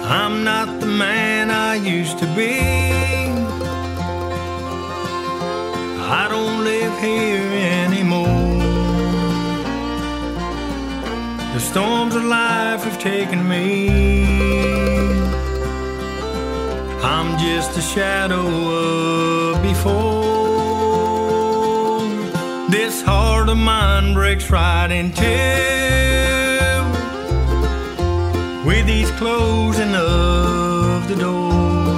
I'm not the man I used to be. I don't live here anymore. The storms of life have taken me. I'm just a shadow of before. This heart of mine breaks right in two with each closing of the door.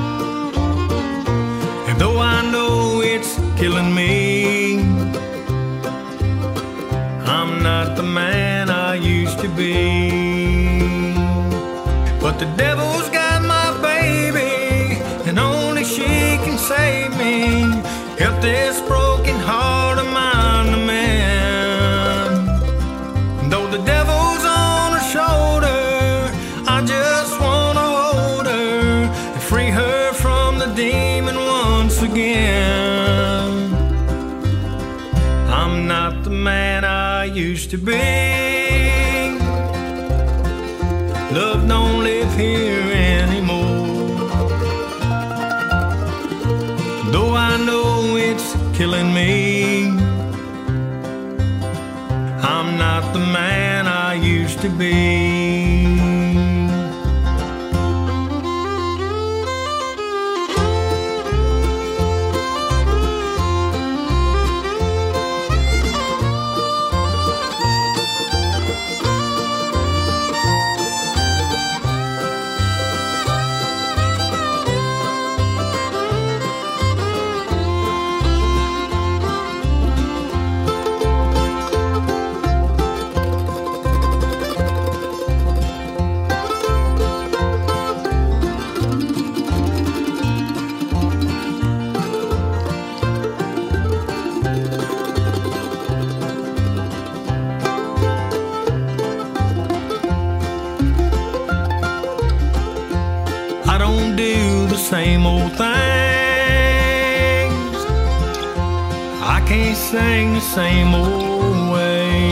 And though I know it's killing me, I'm not the man I used to be. But the devil's got my baby, and only she can save me. Help this broken heart of mine to mend. Though the devil's on her shoulder, I just wanna hold her and free her from the demon once again. I'm not the man I used to be. Love don't live here anymore. Though I know it's killing me, I'm not the man I used to be. I don't do the same old things. I can't sing the same old way.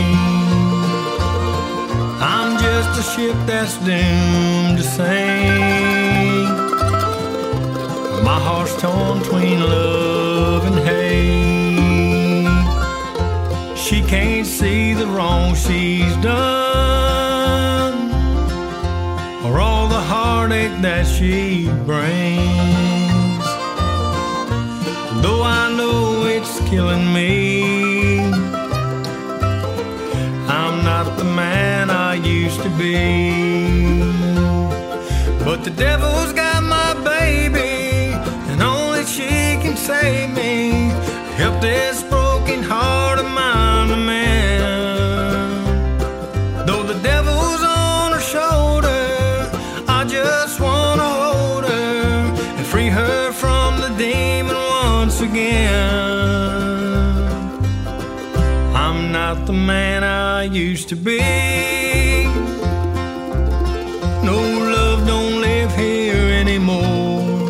I'm just a ship that's doomed to sink. My heart's torn between love and hate. She can't see the wrong she's done, or all the heartache that she brings. Though I know it's killing me, I'm not the man I used to be. But the devil's got my baby, and only she can save me. Help this broken heart of mine to mend. Though the devil's on her shoulder, I just wanna hold her and free her from the demon once again. I'm not the man I used to be. No, love don't live here anymore.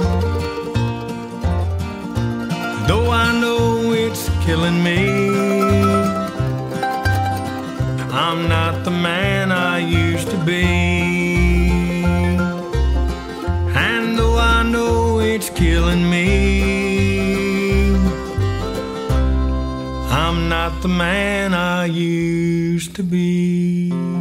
Though I know it's killing me, I'm not the man I used to be. And though I know it's killing me, I'm not the man I used to be.